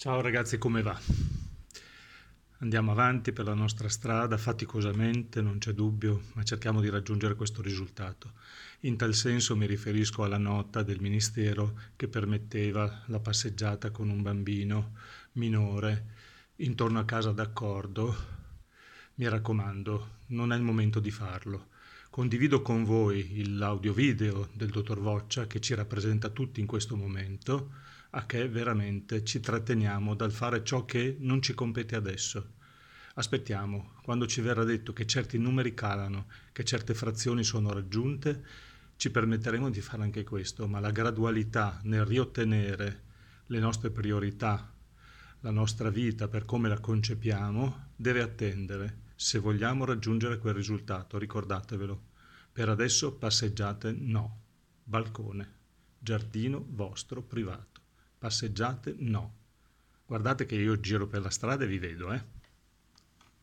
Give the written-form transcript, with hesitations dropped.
Ciao ragazzi, come va? Andiamo avanti per la nostra strada faticosamente, non c'è dubbio, ma cerchiamo di raggiungere questo risultato. In tal senso mi riferisco alla nota del Ministero che permetteva la passeggiata con un bambino minore intorno a casa d'accordo. Mi raccomando, non è il momento di farlo. Condivido con voi l'audio-video del dottor Voccia che ci rappresenta tutti in questo momento, a che veramente ci tratteniamo dal fare ciò che non ci compete adesso. Aspettiamo, quando ci verrà detto che certi numeri calano, che certe frazioni sono raggiunte, ci permetteremo di fare anche questo, ma la gradualità nel riottenere le nostre priorità, la nostra vita per come la concepiamo, deve attendere se vogliamo raggiungere quel risultato, ricordatevelo. Per adesso passeggiate no, balcone, giardino vostro privato, passeggiate no. Guardate che io giro per la strada e vi vedo,